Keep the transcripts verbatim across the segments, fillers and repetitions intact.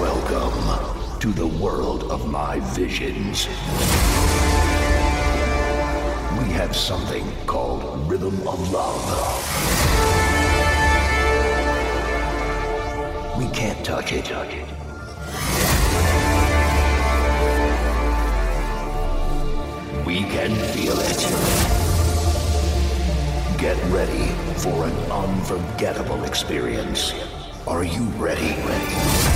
Welcome to the world of my visions. We have something called Rhythm of Love. We can't touch it. We can feel it. Get ready for an unforgettable experience. Are you ready? Ready?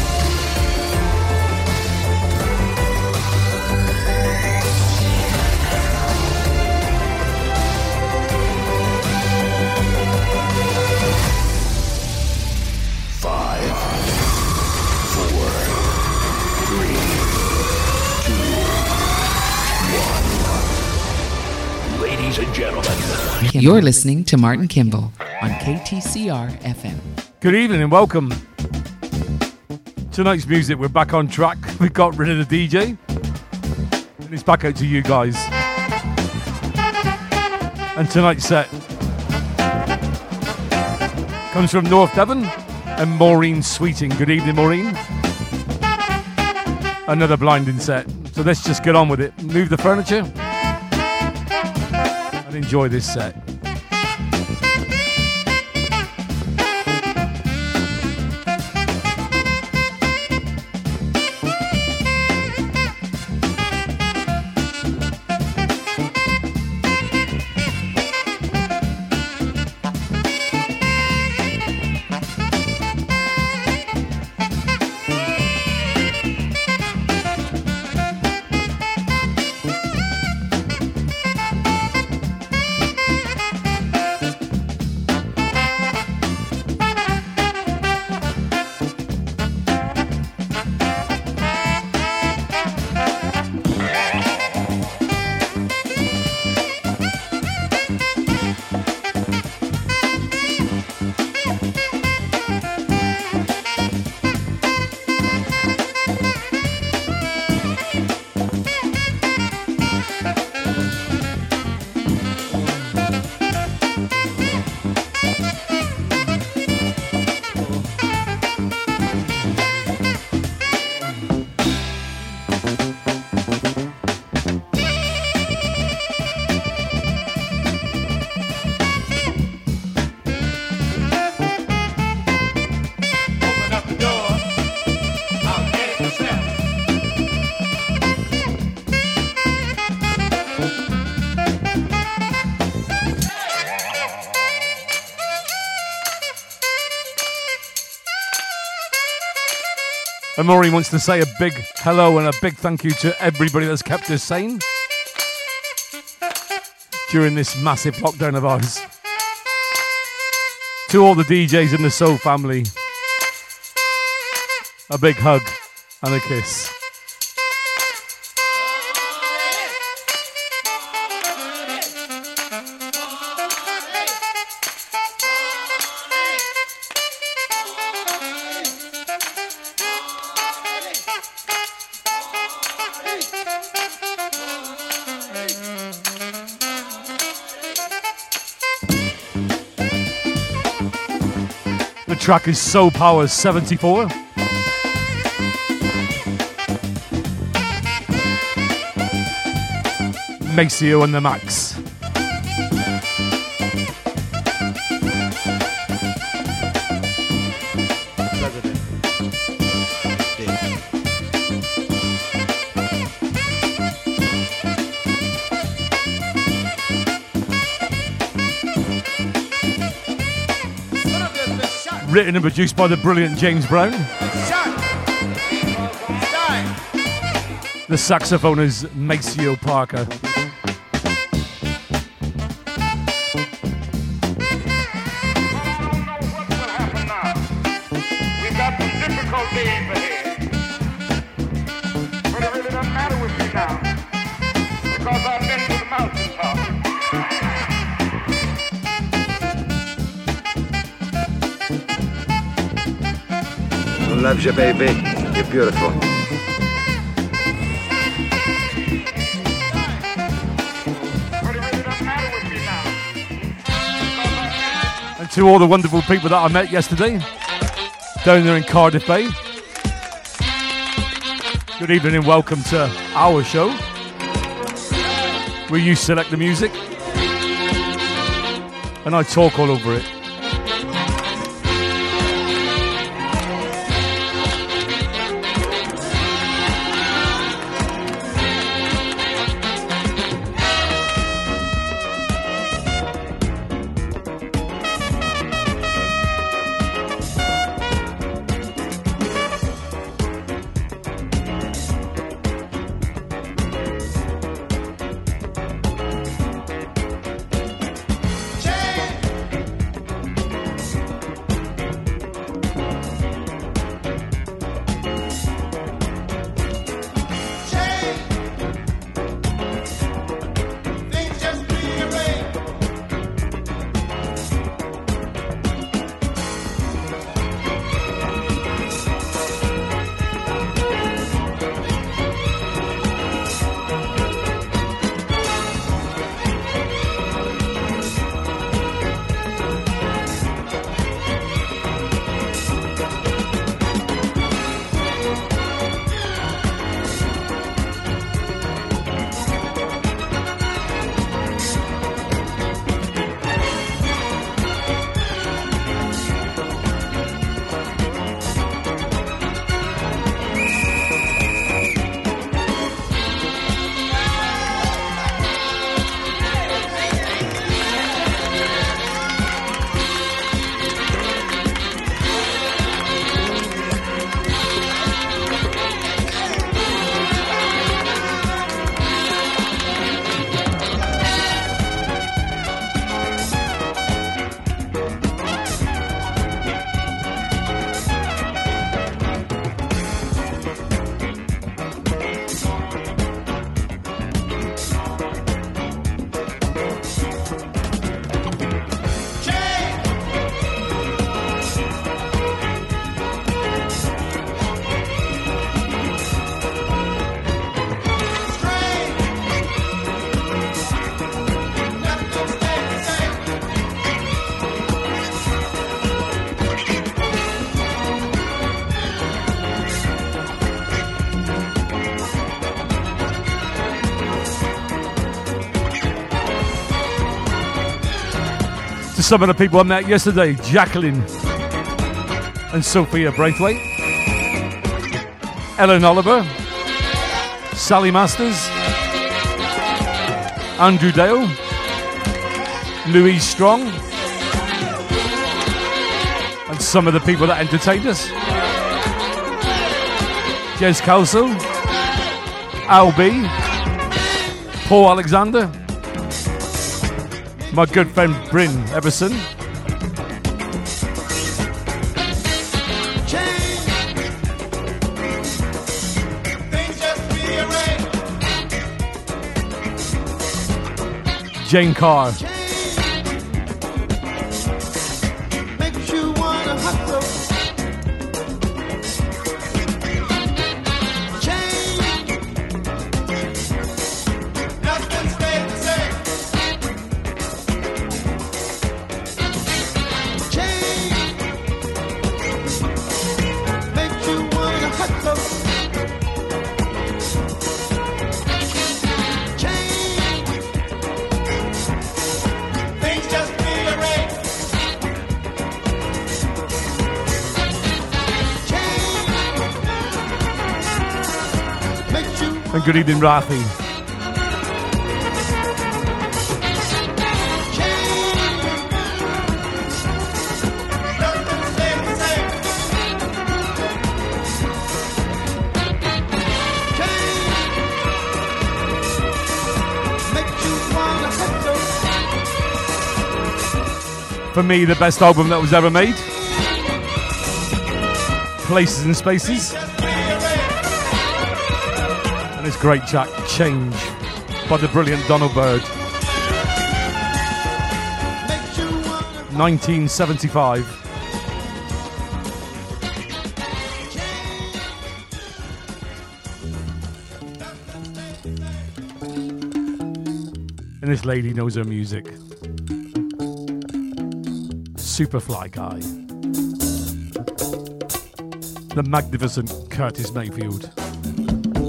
Ladies and gentlemen, you're listening to Martin Kimball on K T C R F M. Good evening and welcome. Tonight's music, we're back on track. We got rid of the D J. And it's back out to you guys. And tonight's set comes from North Devon and Maureen Sweeting. Good evening, Maureen. Another blinding set. So let's just get on with it. Move the furniture and enjoy this set. And Maureen wants to say a big hello and a big thank you to everybody that's kept us sane during this massive lockdown of ours. To all the D Js in the Soul family, a big hug and a kiss. The track is Soul Power seventy-four. Maceo and the Max. Written and produced by the brilliant James Brown. The saxophone is Maceo Parker. Loves you, baby. You're beautiful. And to all the wonderful people that I met yesterday down there in Cardiff Bay, Good evening and welcome to our show, where you select the music and I talk all over it. Some of the people I met yesterday, Jacqueline and Sophia Braithwaite, Ellen Oliver, Sally Masters, Andrew Dale, Louise Strong, and some of the people that entertained us, Jez Kelso, Al B, Paul Alexander, my good friend Bryn Everson, Jane Carr, and good evening, Rafi. For me, the best album that was ever made. Places and Spaces. And this great track, Change, by the brilliant Donald Byrd. nineteen seventy-five. And this lady knows her music. Superfly guy. The magnificent Curtis Mayfield.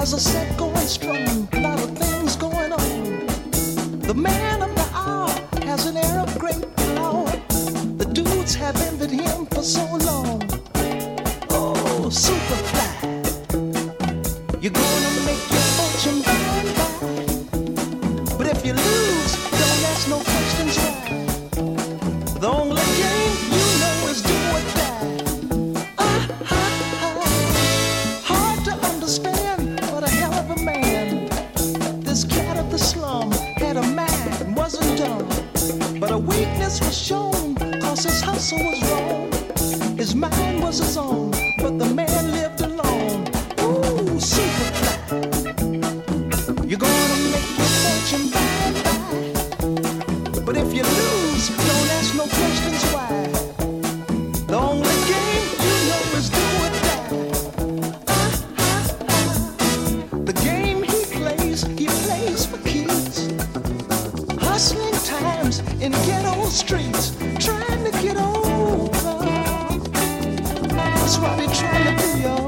There's a set going strong, a lot of things going on. The man of the hour has an air of great power. The dudes have envied him for so long. Oh, Superfly, you're gonna make your fortune by and by. But if you lose, don't ask no questions why. The only game you know is do or die. Ah, ah, ah. Hard to understand, but a hell of a man. This cat of the slum had a mind, wasn't dumb. But a weakness was shown, cause his hustle was wrong. His mind was his own, but the man lived alone. Ooh, Superfly, you're gonna make your fortune by and by. But if you lose, don't ask no questions why. The only game you know is do or die. Ah, ah, ah. The game he plays, he plays for keys. Hustling times in ghetto streets, trying to get over. That's what he trying to do, y'all.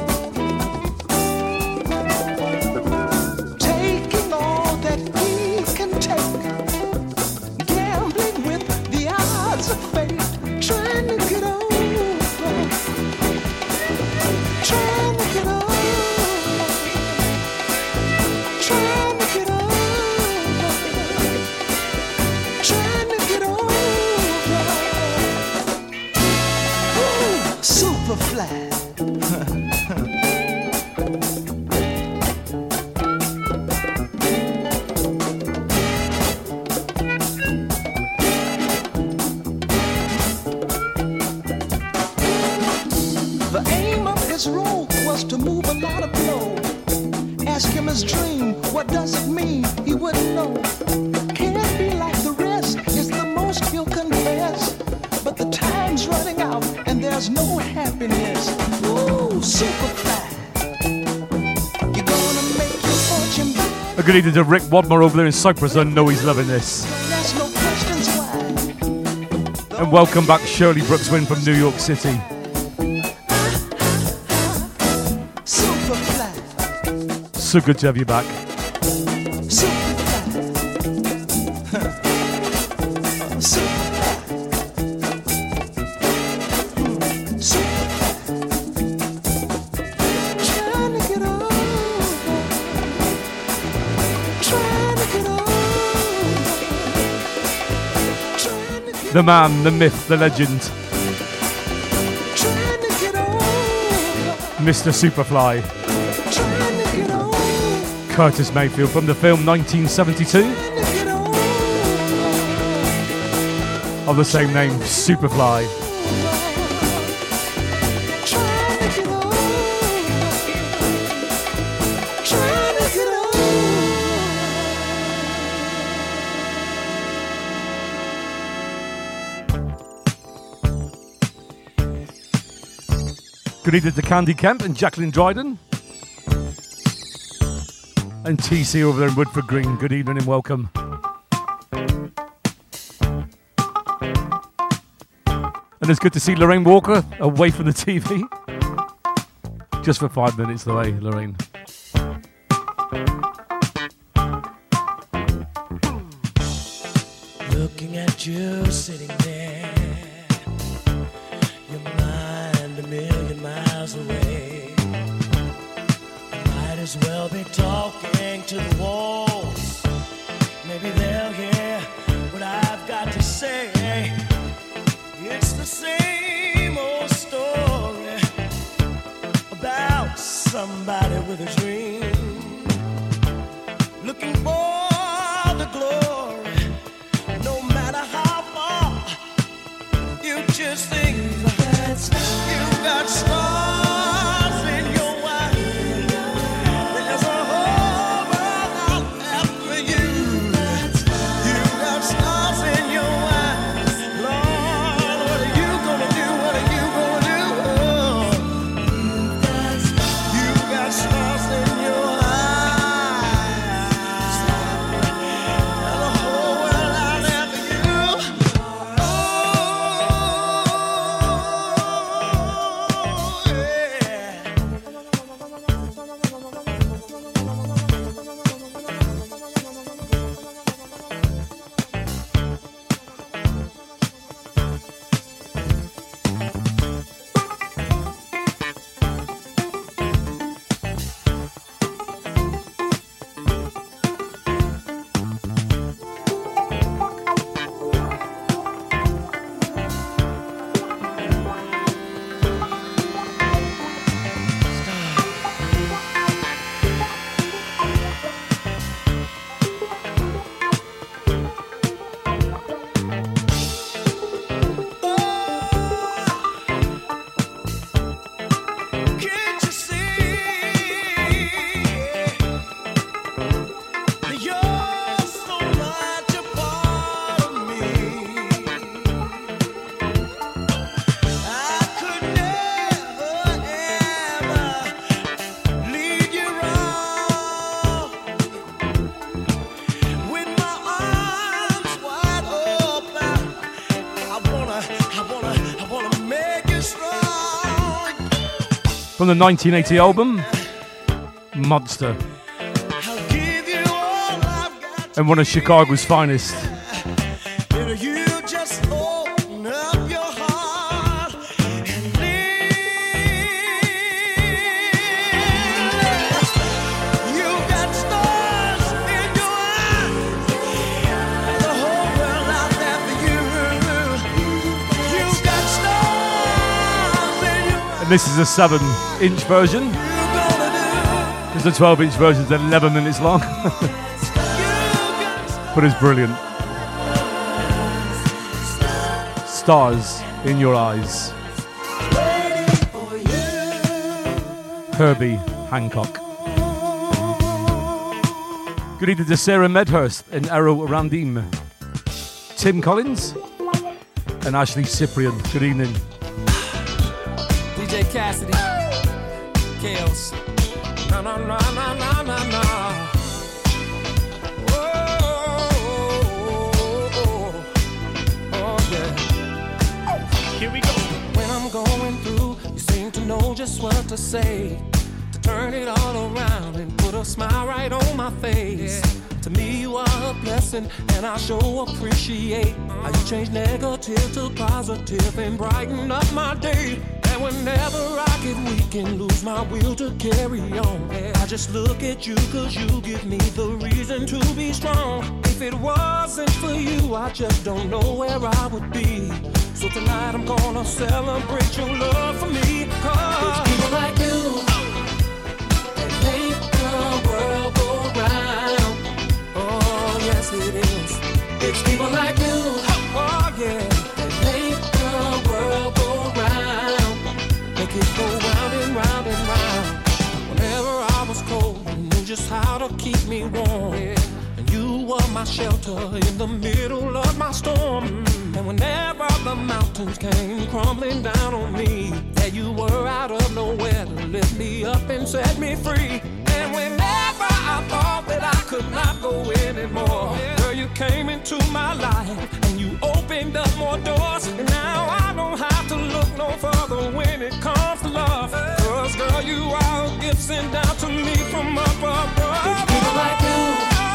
Taking all that he can take, gambling with the odds of fate, trying to get over, trying to get over, trying to get over, trying to get over. Ooh, Superfly. The aim of his role was to move a lot of blow. Ask him his dream, what does it mean? He wouldn't know. Can't be like the rest, is the most he'll confess. But the time's running out and there's no happiness. Ooh, Superfly, you're gonna make your fortune by. A good evening to Rick Wadmore over there in Cyprus. I know he's loving this. There's no questions why. And welcome back, Shirley Brookswin from New York City. Superfly, So good to have you back. Superfly, Superfly, Superfly. Trying to get over, trying to get over, trying to get The man, the myth, the legend, trying to get over, Mister Superfly, trying to get over, Curtis Mayfield from the film nineteen seventy-two trying to get over. of the same name, Superfly. Trying to get over, trying to get over. Good evening to Candy Kemp and Jacqueline Dryden. And T C over there in Woodford Green. Good evening and welcome. And it's good to see Lorraine Walker away from the T V. Just for five minutes away, Lorraine. Looking at you sitting there, your mind a million miles away. Might as well be talking to the walls. Maybe they'll hear what I've got to say. It's the same old story about somebody with a dream, looking for the glory, no matter how far. You just think you got stars in your eyes. There's a whole world out after you. You got stars in your eyes. Lord, what are you gonna do? What are you gonna do? Oh. You got stars in your eyes. There's a whole world out after you. Oh, yeah. From the nineteen eighty album, Monster. I'll give you all I've got. And one of Chicago's finest. If you just open up your heart and live, you got stars in your eyes, the whole world out there for you. You got stars in your eyes. And this is a seven inch version. Because the twelve inch version is eleven minutes long. But it's brilliant. Stars in your eyes. Herbie Hancock. Good evening to Sarah Medhurst and Errol Randim. Tim Collins and Ashley Cyprian. Good evening. D J Cassidy. Chaos. Na na na na na na na. Here we go. When I'm going through, you seem to know just what to say, to turn it all around and put a smile right on my face. Yeah. To me, you are a blessing, and I sure appreciate how you change negative to positive and brighten up my day. And whenever I get weak and lose my will to carry on, yeah, I just look at you, cause you give me the reason to be strong. If it wasn't for you, I just don't know where I would be. So tonight I'm gonna celebrate your love for me. Cause it's people like you that make the world go round. Oh yes it is. It's people like you, oh yeah, that make the world go round. Make it go round and round and round. Whenever I was cold, you knew just how to keep me warm. Yeah. You were my shelter in the middle of my storm. Mm. And whenever the mountains came crumbling down on me, there you were out of nowhere to lift me up and set me free. And whenever I thought that I could not go anymore, yeah, girl, you came into my life and you opened up more doors. And now I don't have to look no further when it comes to love. Cause girl, you are a gift sent down to me from up above. It's people like you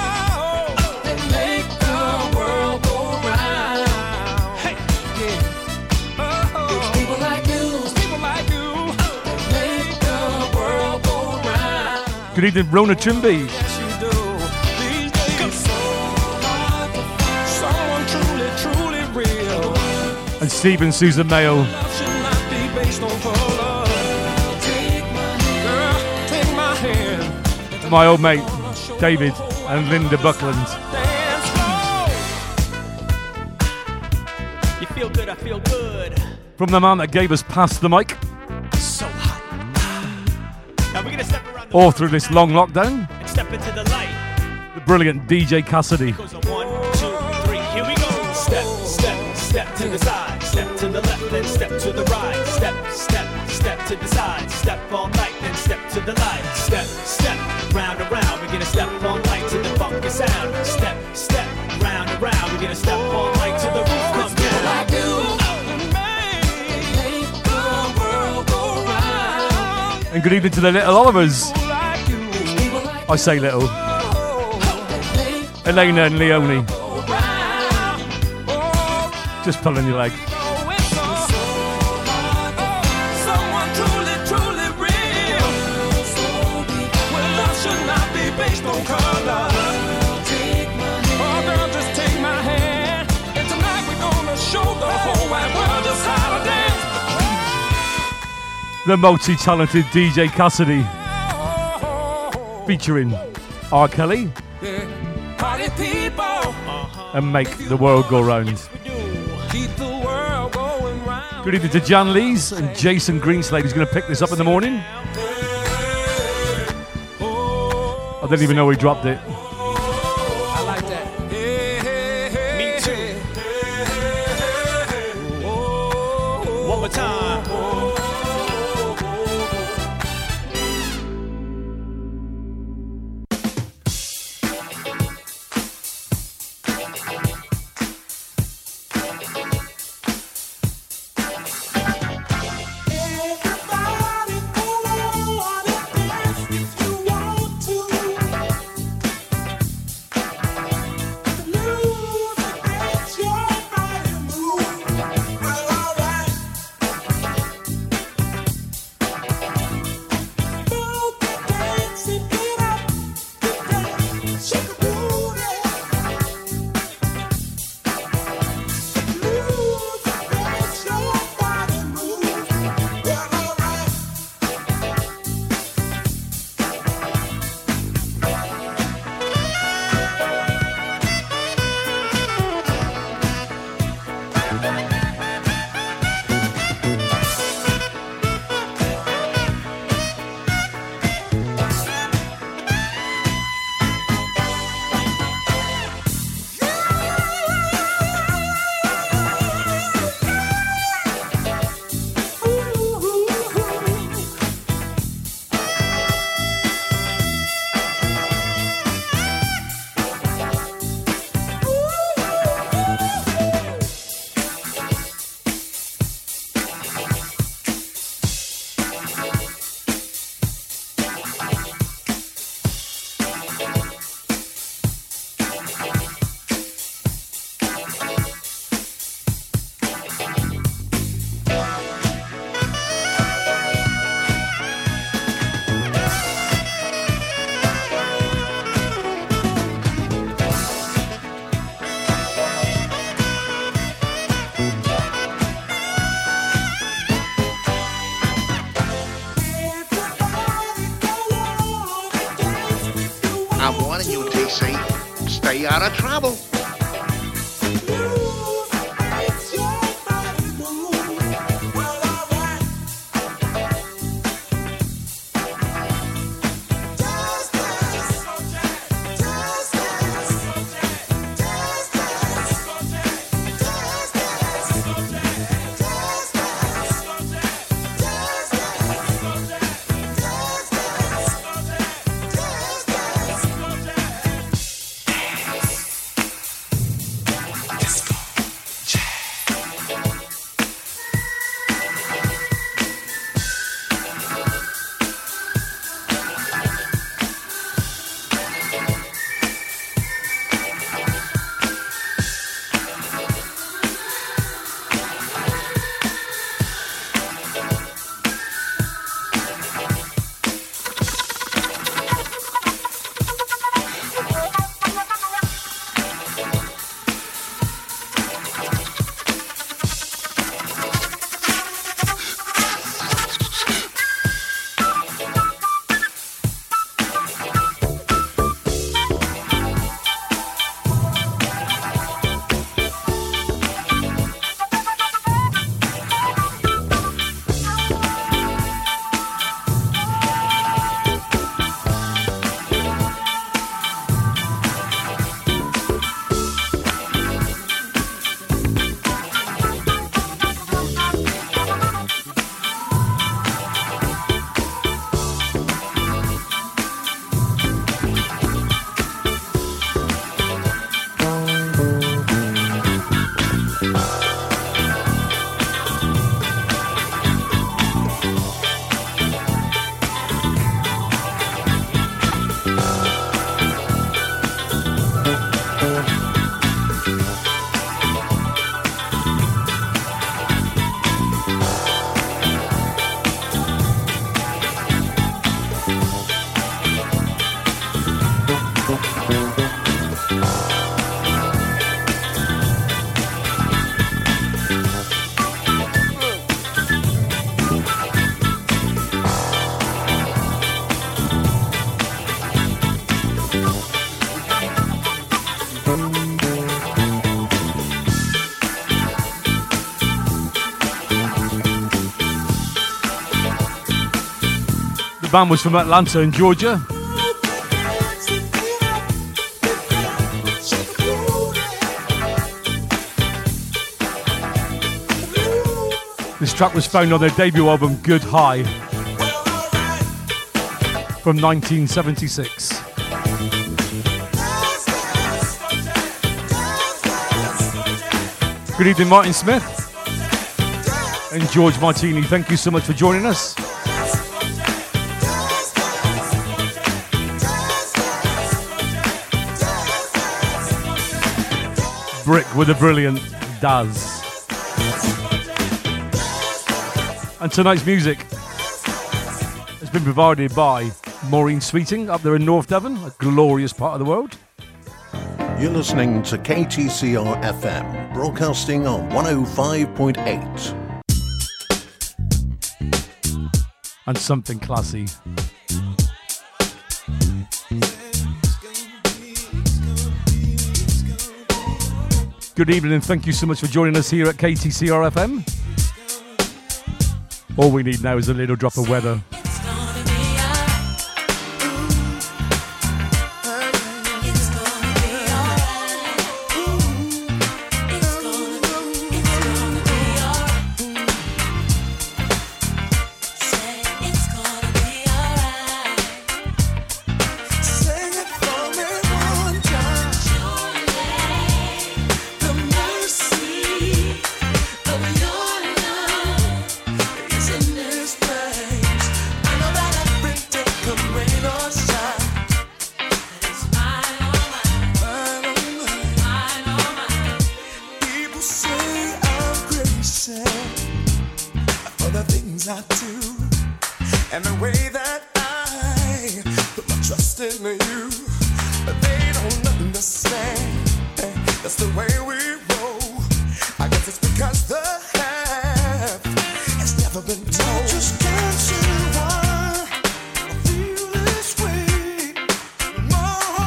make the world go round. Hey, yeah. Oh, it's people like you, it's people like you that make the world go round. Good evening, Rona Chumbi. Yes, you do. These days it's so hard to find someone truly, truly real. And Stephen Susan Mayo. Love should not be based on color. Take my hand, girl, take my hand. My old mate, David and Linda Buckland. You feel good, I feel good. From the man that gave us Pass the Mic. So hot. Now we're gonna step around the All through this long lockdown. and step into the light. The brilliant D J Cassidy. Goes on one, two, three, here we go. Step, step, step to the side. Step to the left, then step to the right. Step, step, step to the side. Step all night, then step to the light. Step, step, round and round. We're gonna step all night to the funky sound. Step, step, round and round. We're gonna step all night till the roof comes down. Like you, make the world go round. And good evening to the little Olivers. Like you, people like I say little. make Elena and Leonie. go round. Oh, Just pulling your leg. oh, it's so, so hard to find someone truly, truly real. So deep, well, love should not be based on color. Take my hand. Oh, girl, just take my hand. And tonight we're gonna show the whole wide world just how to dance. The multi-talented D J Cassidy. Featuring R. Kelly Yeah. Party people, and Make the World Go Round. keep the world going round. Good evening to Jan Lees and Jason Greenslade, who's going to pick this up in the morning. Oh, I didn't even know he dropped it. I like that. hey, hey, hey, Me too. oh, One more time. Everybody pull I'm warning you, T C. Stay out of trouble. The band was from Atlanta in Georgia. This track was found on their debut album Good High from nineteen seventy-six. Good evening, Martin Smith and George Martini. Thank you so much for joining us. Brick with a brilliant Daz. And tonight's music has been provided by Maureen Sweeting up there in North Devon, a glorious part of the world. You're listening to K T C R F M, broadcasting on one oh five point eight. And something classy. Good evening and thank you so much for joining us here at K T C R F M. All we need now is a little drop of weather. Just can't say why I feel this way. My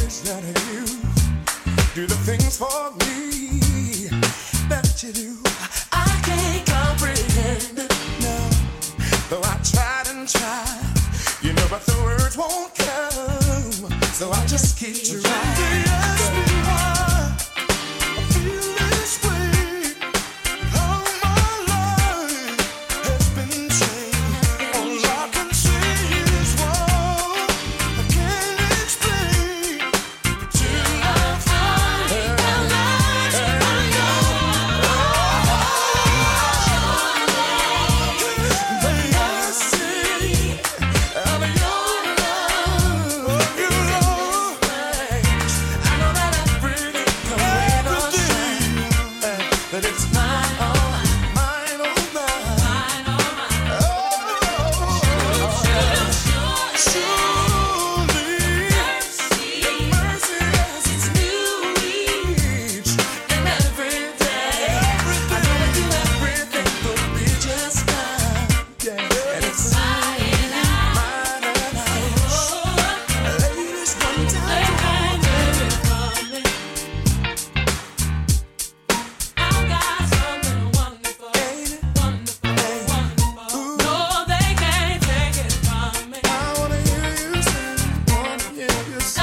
wish that you do the things for me that you do. I can't comprehend it, no. Though I tried and tried, you know, but the words won't come. So I just keep trying. They ask me why I feel this way. How my life has been changed. All I can say is why I can't explain till I find the light and I know. They ask me of your love, of your love. I know that everything can wait on time, that it's mine, oh mine, oh mine, oh surely your mercy has its new each and every day. I know I do everything but be just fine, yeah, and it's mine, mine and I. Ladies, one time. I wanna hear you sing, wanna hear you sing.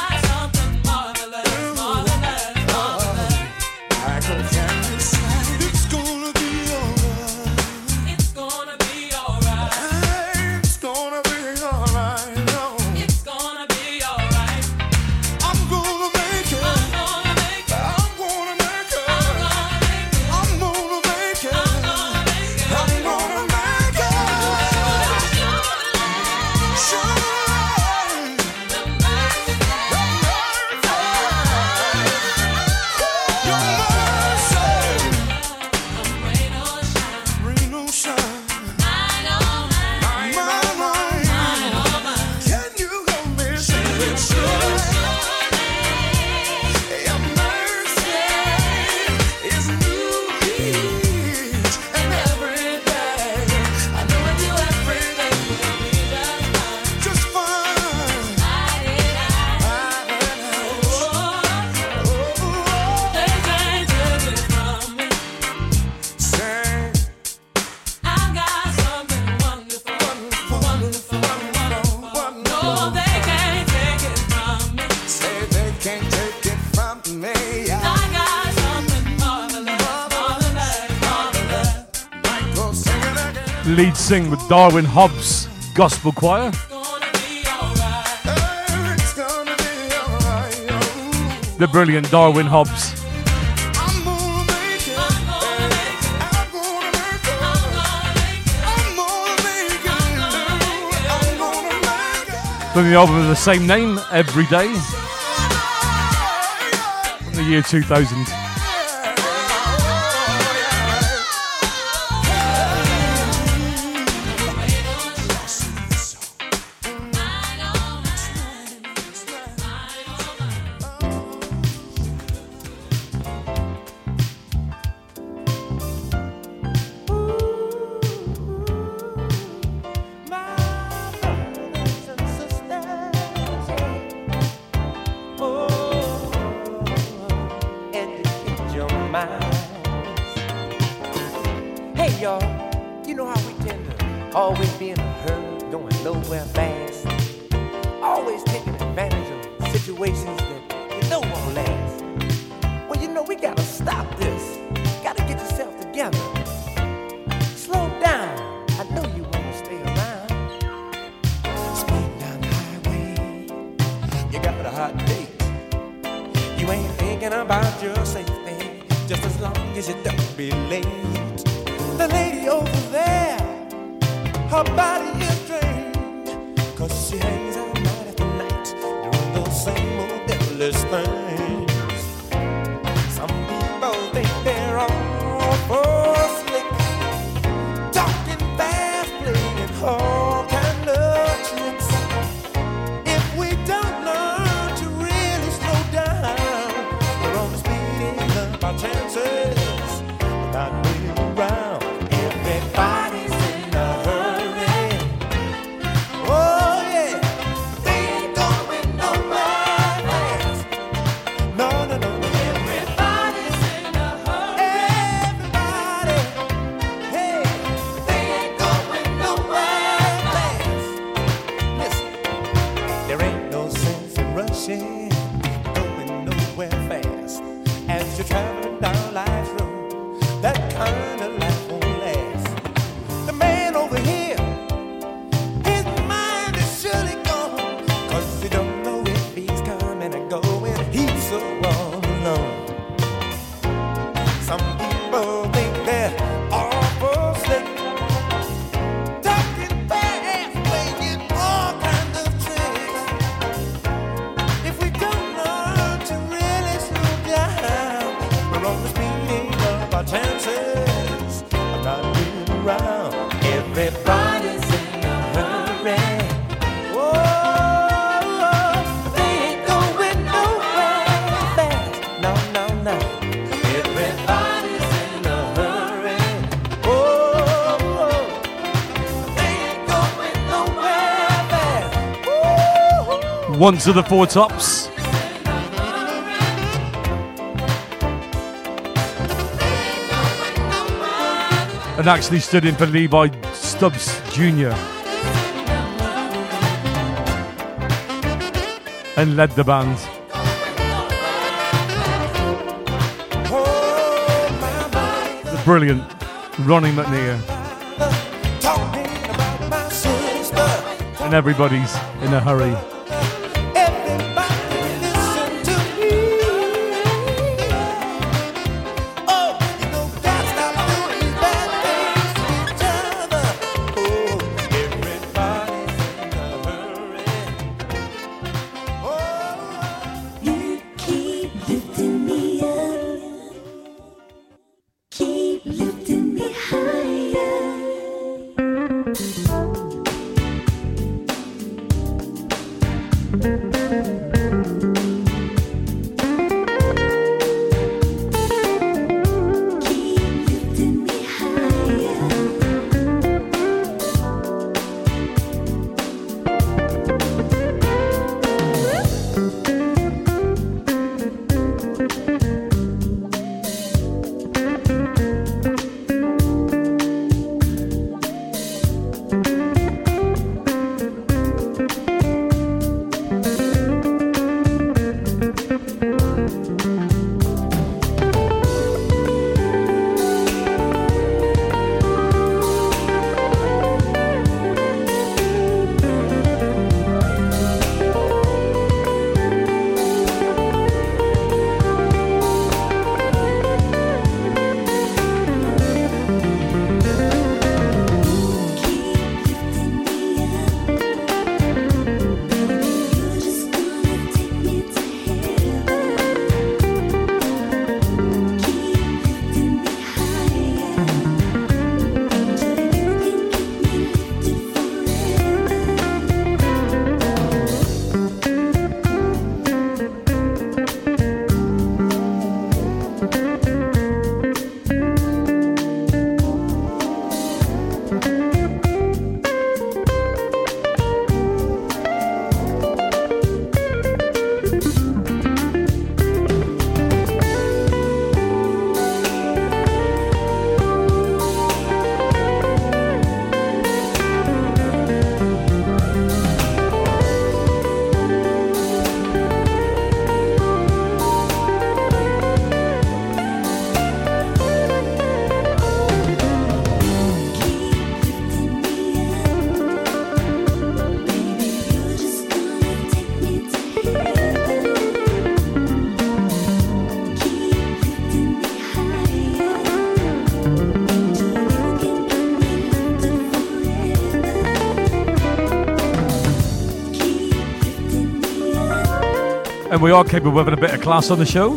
I go down the side. It's gonna be alright. It's gonna be alright. It's gonna be alright. No. It's gonna be alright. I'm gonna make it. I'm gonna make it. I'm gonna make it. I'm gonna make it. I'm gonna make it. I'm gonna make it. Shine. The mercy. The mercy. Your mercy. Rain or shine. Rain or shine. Mine, oh mine. Mine, oh mine. Can you help me sing it? Surely your mercy is new each and every day. I know I do everything but be just fine. Just fine. They can't take it from me. Say, I've got something wonderful, wonderful, wonderful. No, they can't take it from me. Say they can't take it from me. I got something marvelous, marvelous, marvelous. Michael, sing it again. Lead sing with Darwin Hobbs Gospel Choir. Gonna be alright. Oh, it's gonna be alright. Oh, The brilliant Darwin Hobbs. I'm gonna make it. I'm gonna make it. I'm gonna make it. I'm gonna make it. I'm gonna make it. From the album of the same name, Every Day, from the year two thousand. Hey y'all, you know how we tend to always be in a hurry, going nowhere fast, always taking advantage of situations that you know won't last. Well, you know we gotta stop this. Gotta get yourself together. Slow down. I know you wanna stay around. Speed down the highway. You got a hot date. You ain't thinking about your safety, just as long as you don't be late. The lady over there, her body is drained, cause she hangs out night after night, doing those same old devilish things. Some people think they're all for slick, talking fast, playing all kind of tricks. If we don't learn to really slow down, we're only speeding up our chances without being around. Everybody's in a hurry. Oh yeah, they ain't going nowhere. Some people think they're awful slick, talking fast, playing all kinds of tricks. If we don't learn to really slow down, we're on the speeding of our chances of not being around. Everybody's in a hurry. Once of the Four Tops. And actually stood in for Levi Stubbs Junior and led the band. The brilliant Ronnie McNear. And everybody's in a hurry. And we are capable of having a bit of class on the show.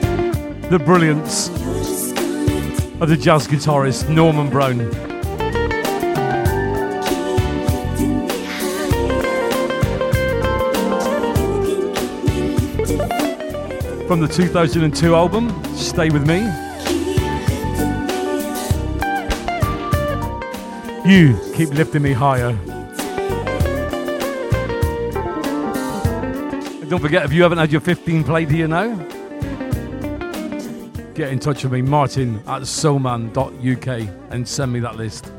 The brilliance of the jazz guitarist Norman Brown. from the two thousand two album, Stay With Me. You keep lifting me higher. And don't forget, if you haven't had your fifteen played here now, get in touch with me, Martin at soulman dot U K, and send me that list.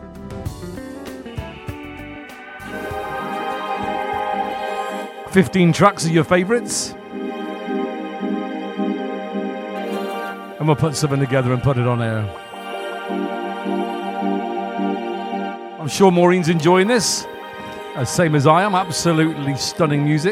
fifteen tracks of your favourites. And we'll put something together and put it on air. I'm sure Maureen's enjoying this, as same as I am. Absolutely stunning music.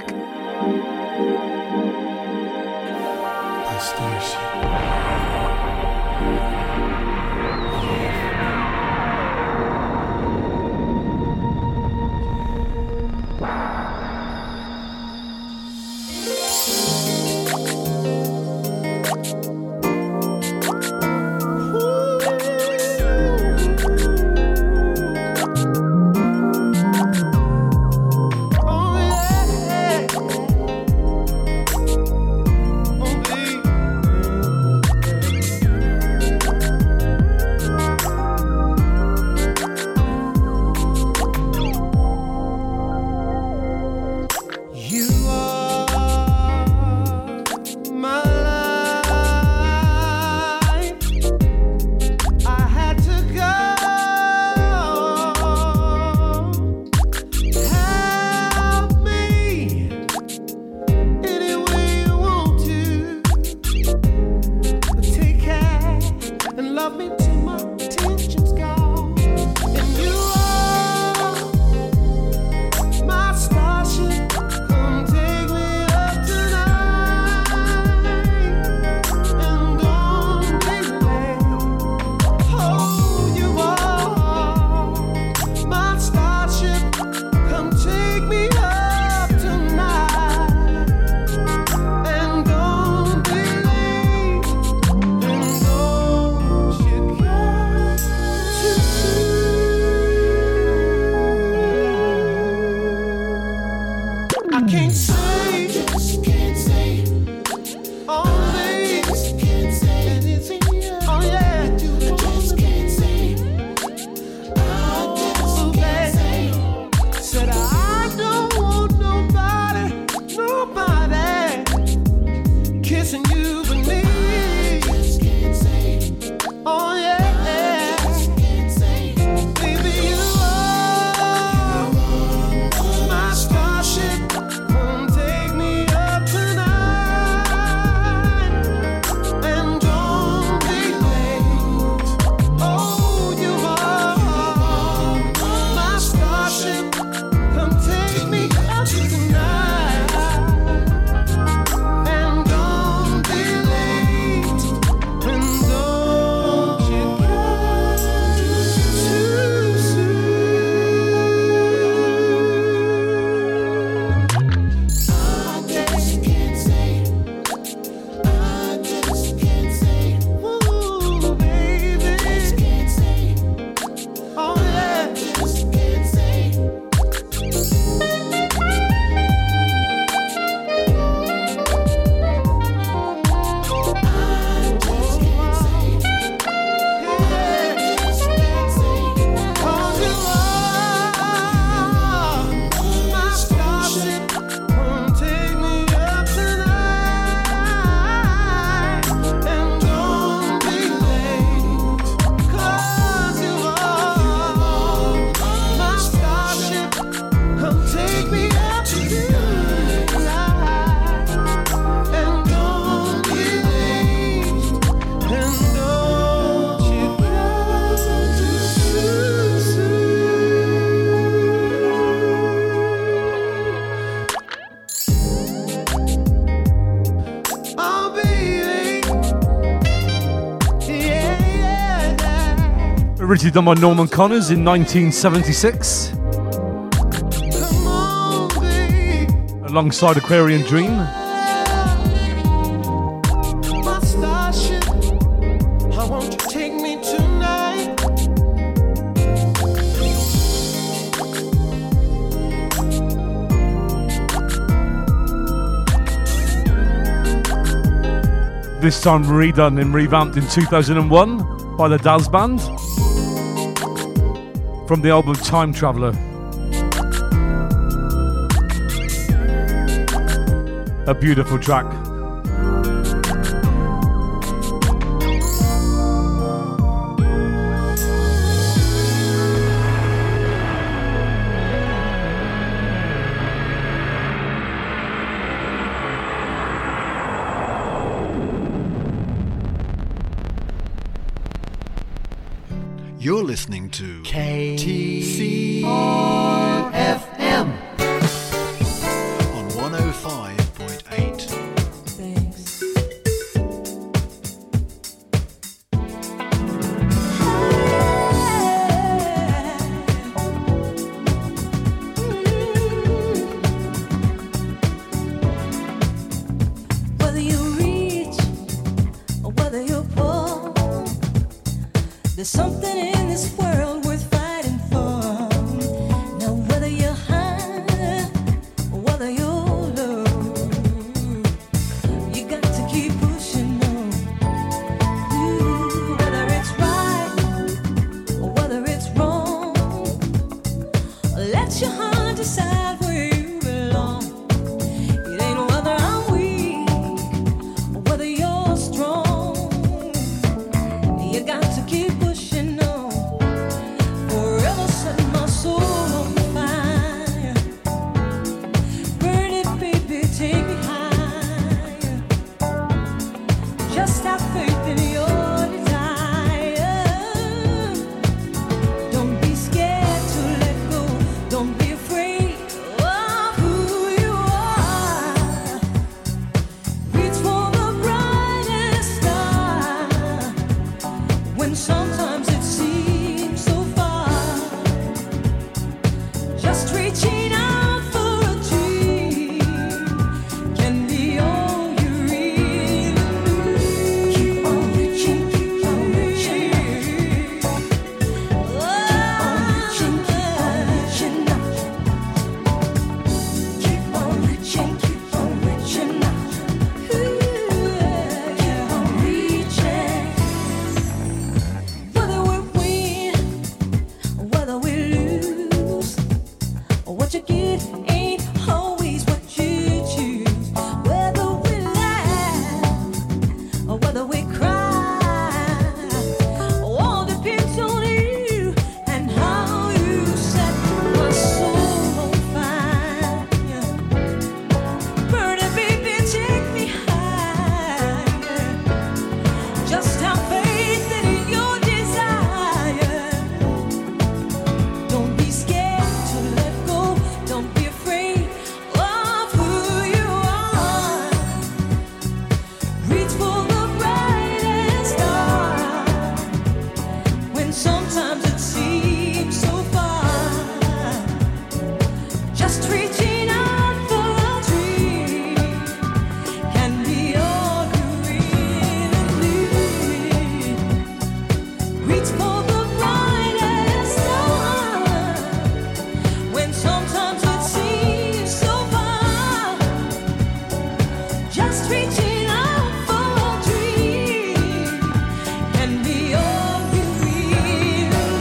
Originally done by Norman Connors in nineteen seventy-six, alongside Aquarian Dream. My starship, I want you to take me tonight. This time redone and revamped in two thousand one by the Daz Band from the album Time Traveller. A beautiful track. You're listening to K T C R F M on one oh five point eight. Thanks. Whether you're rich or whether you're poor, there's something in this world worth fighting for. Now whether you're high or whether you're low, you got to keep pushing on. Ooh, whether it's right or whether it's wrong, let your heart decide where you belong. It ain't whether I'm weak or whether you're strong. You got to keep pushing on. Forever set my soul on fire. Burn it, baby, take me higher. Just have faith in your desire. Don't be scared to let go. Don't be afraid of who you are. Reach for the brightest star. When sometimes it seems so far, just reaching out for a dream can be all you really need. Keep on reaching, keep on reaching out. Keep on reaching, keep on reaching out. Keep on reaching, keep on reaching out. Ooh, keep on reaching. Whether we win or whether we lose, or what you get ain't always what you choose. Whether we laugh or whether we cry, all depends on you and how you set my soul on fire. Burn it, baby, take me higher. Just have faith in your desire. Don't be scared to let go. Don't be afraid of who you are. Reach for the brightest star. When sometimes it seems so far, just reaching out for a dream can be all you really need. Reach for the brightest star. When sometimes it seems so far, just reaching out for a dream can be all you really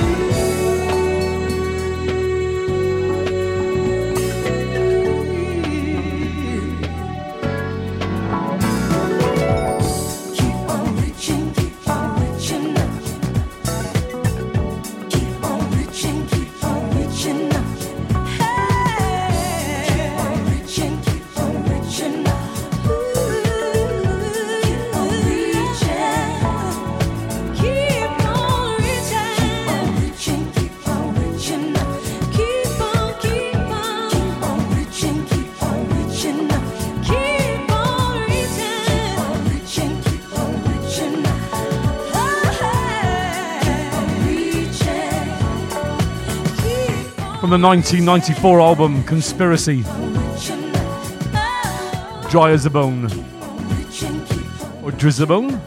need. Keep on reaching, keep on reaching out. Keep on reaching, keep on reaching out. Hey, keep on reaching, keep on reaching out. Ooh, keep on reaching, keep on reaching, keep on reaching, keep on reaching out. Keep on, keep on, keep on reaching, keep on reaching out. Keep on reaching, keep on reaching, keep on reaching out. From the nineteen ninety-four album Conspiracy, Dry as a Bone, or Drizzabone,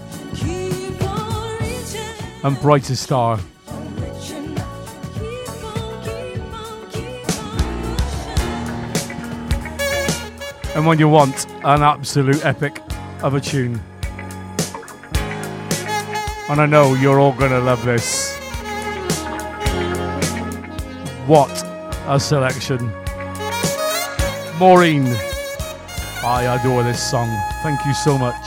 and Brightest Star. And when you want an absolute epic of a tune, And I know you're all going to love this. What a selection. Maureen, I adore this song. Thank you so much.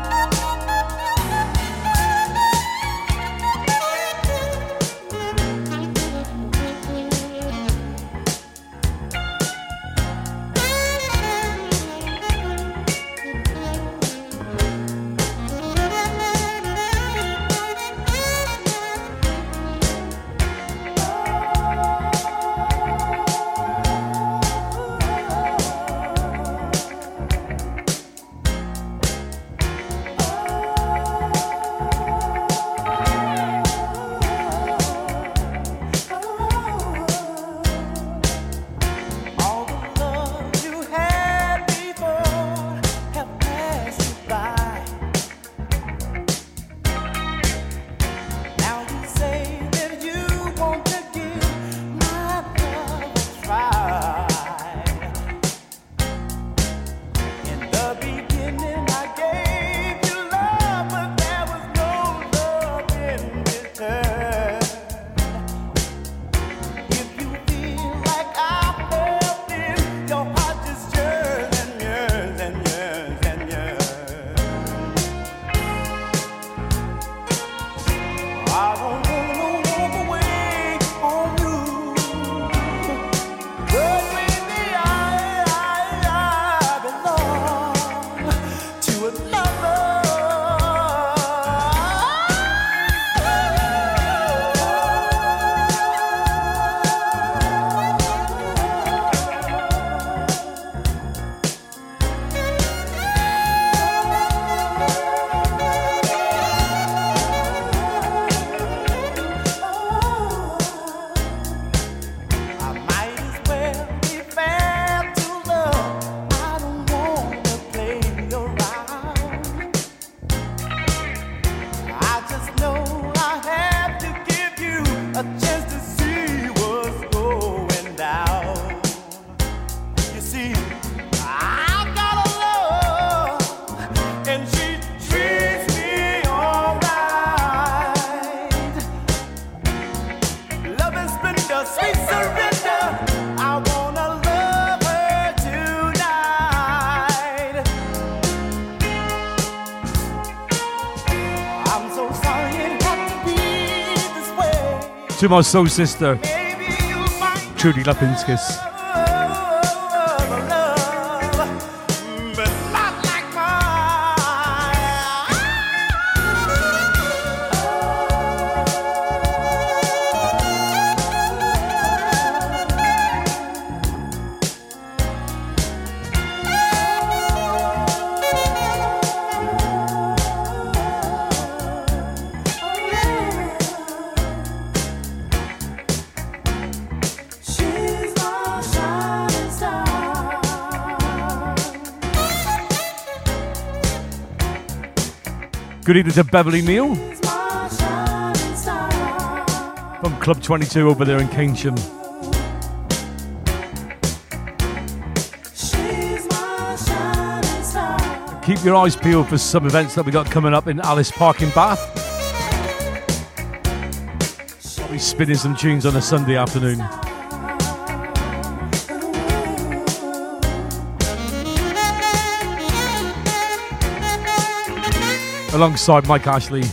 To my soul sister, Trudy Lapinskis. Good evening to Beverly Neal from Club twenty-two over there in Keynsham. Keep your eyes peeled for some events that we got coming up in Alice Park in Bath. I'll be spinning some tunes on a Sunday afternoon. Alongside Mike Ashley.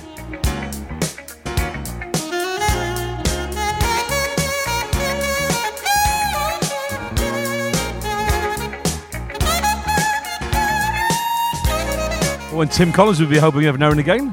Oh, and Tim Collins will be helping every now and again.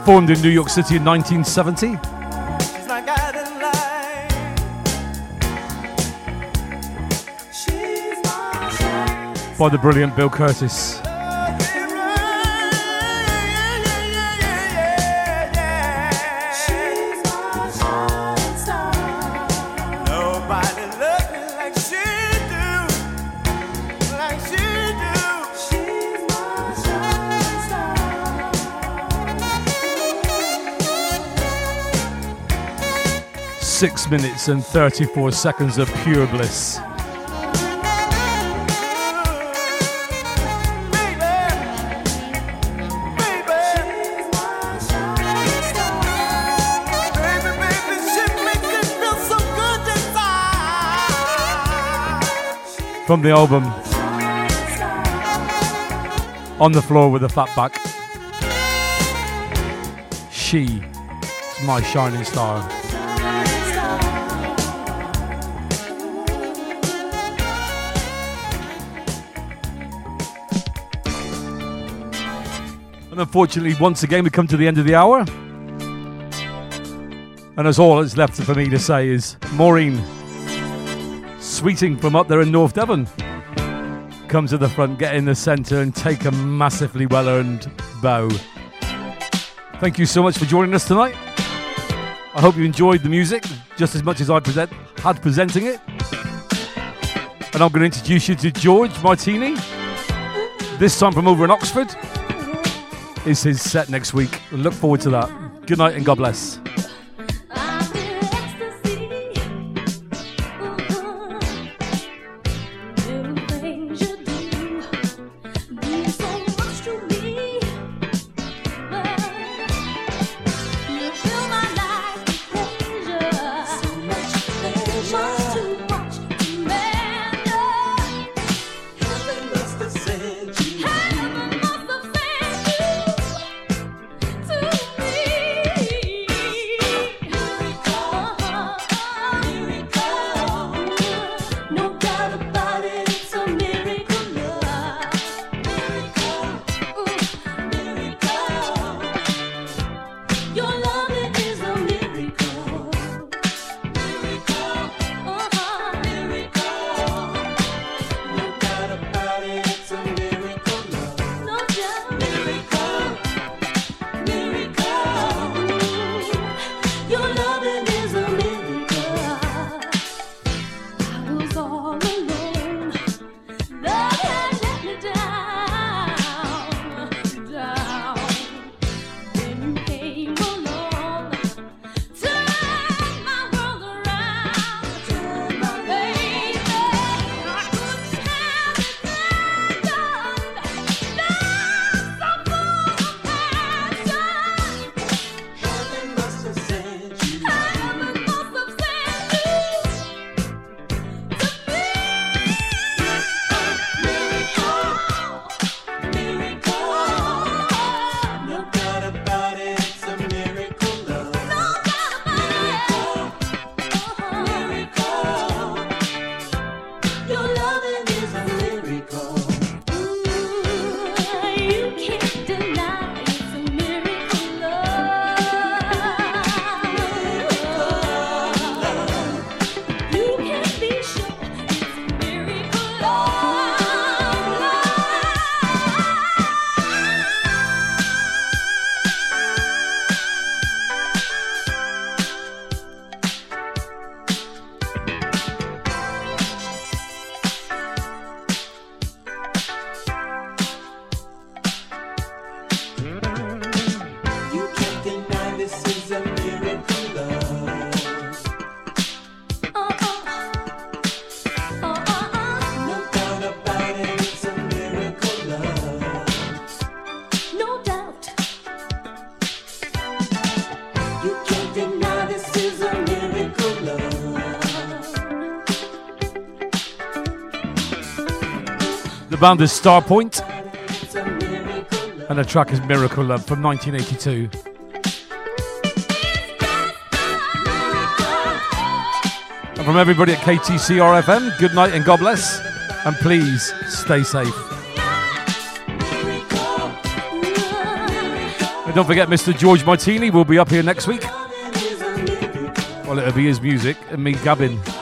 Formed in New York City in nineteen seventy. By the brilliant Bill Curtis. Six minutes and thirty-four seconds of pure bliss. From the album On the Floor with a Fat Back. She is my shining star. And unfortunately, once again, we come to the end of the hour. And that's all that's left for me to say is Maureen Sweeting from up there in North Devon. Come to the front, get in the centre and take a massively well-earned bow. Thank you so much for joining us tonight. I hope you enjoyed the music just as much as I present, had presenting it. And I'm going to introduce you to George Martini. This time from over in Oxford. Is his set next week. Look forward to that. Good night and God bless. The band is Starpoint, and the track is Miracle Love from nineteen eighty-two. And from everybody at K T C R F M, good night and God bless, and please stay safe. But don't forget, Mister George Martini will be up here next week. Well, it'll be his music and me gabbing.